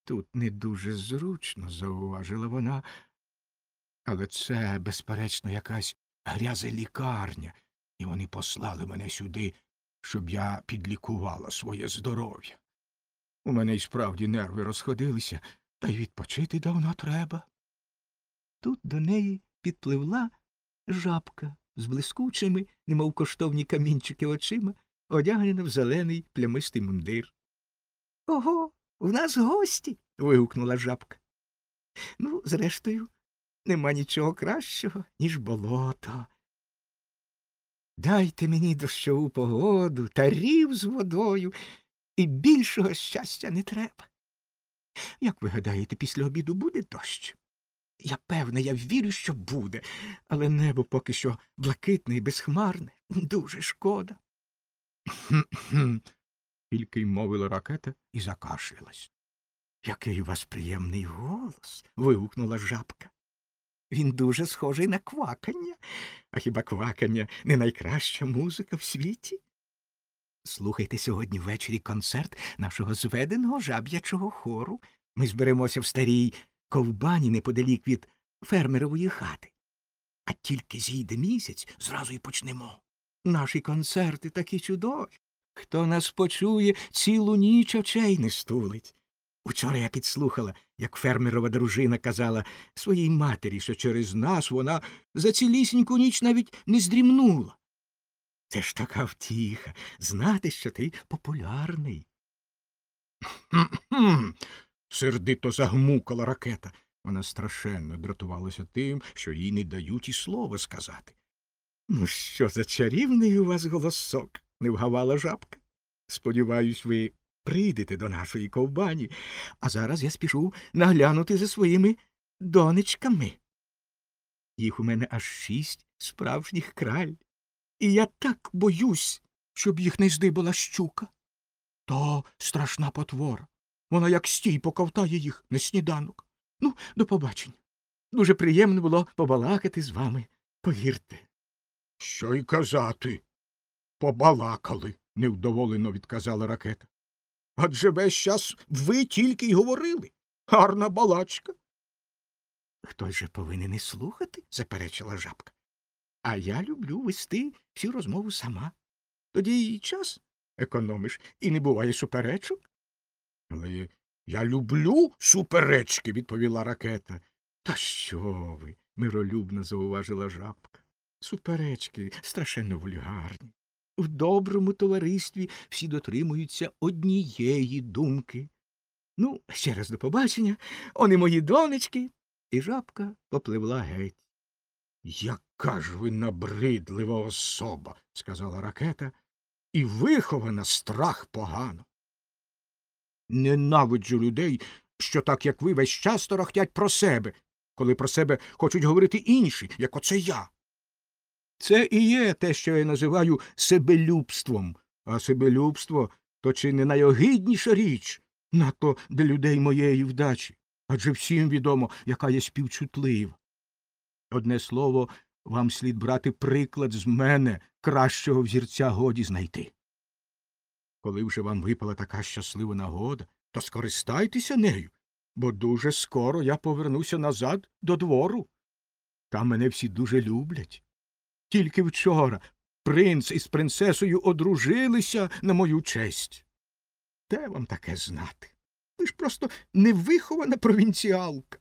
Тут не дуже зручно, зауважила вона, але це, безперечно, якась грязелікарня, і вони послали мене сюди, щоб я підлікувала своє здоров'я. У мене й справді нерви розходилися, та й відпочити давно треба. Тут до неї підпливла жабка з блискучими, немов коштовні камінчики очима, одягнена в зелений плямистий мундир. — Ого, в нас гості. Вигукнула жабка. Ну, зрештою, нема нічого кращого, ніж болото. Дайте мені дощову погоду та рів з водою, і більшого щастя не треба. Як ви гадаєте, після обіду буде дощ? Я певна, я вірю, що буде, але небо поки що блакитне і безхмарне. Дуже шкода. «Хм-хм», – тільки й мовила Ракета і закашлялась. — Який у вас приємний голос. — вигукнула жабка. — Він дуже схожий на квакання. А хіба квакання не найкраща музика в світі? Слухайте сьогодні ввечері концерт нашого зведеного жаб'ячого хору. Ми зберемося в старій ковбані неподалік від фермерової хати. А тільки зійде місяць, зразу й почнемо. Наші концерти такі чудові. Хто нас почує, цілу ніч очей не стулить. Учора я підслухала, як фермерова дружина казала своїй матері, що через нас вона за цілісіньку ніч навіть не здрімнула. Це ж така втіха — знати, що ти популярний. «Хм-хм», – сердито загмукала Ракета. Вона страшенно дратувалася тим, що їй не дають і слова сказати. — Ну, що за чарівний у вас голосок, – не вгавала жабка. — Сподіваюсь, ви прийдете до нашої ковбані, а зараз я спішу наглянути за своїми донечками. Їх у мене аж 6 справжніх краль, і я так боюсь, щоб їх не здибала щука. То страшна потвора. Вона як стій поковтає їх на сніданок. Ну, до побачення. Дуже приємно було побалакати з вами, повірте. — Що й казати. Побалакали, – невдоволено відказала Ракета. — Адже весь час ви тільки й говорили. Гарна балачка. — Хтось же повинен і слухати, – заперечила жабка. — А я люблю вести всю розмову сама. Тоді й час економиш, і не буває суперечок. — Але я люблю суперечки, – відповіла Ракета. — Та що ви, – миролюбно зауважила жабка. — Суперечки страшенно вульгарні. В доброму товаристві всі дотримуються однієї думки. Ну, ще раз до побачення, вони мої донечки. І жабка попливла геть. — Яка ж ви набридлива особа, – сказала Ракета, – і вихована страх погано. Ненавиджу людей, що так, як ви, весь час торохтять про себе, коли про себе хочуть говорити інші, як оце я. Це і є те, що я називаю себелюбством, а себелюбство – то чи не найогидніша річ, надто для людей моєї вдачі, адже всім відомо, яка я співчутлива. Одне слово, вам слід брати приклад з мене, кращого взірця годі знайти. Коли вже вам випала така щаслива нагода, то скористайтеся нею, бо дуже скоро я повернуся назад до двору. Там мене всі дуже люблять. Тільки вчора принц із принцесою одружилися на мою честь. Де вам таке знати? Ви ж просто невихована провінціалка.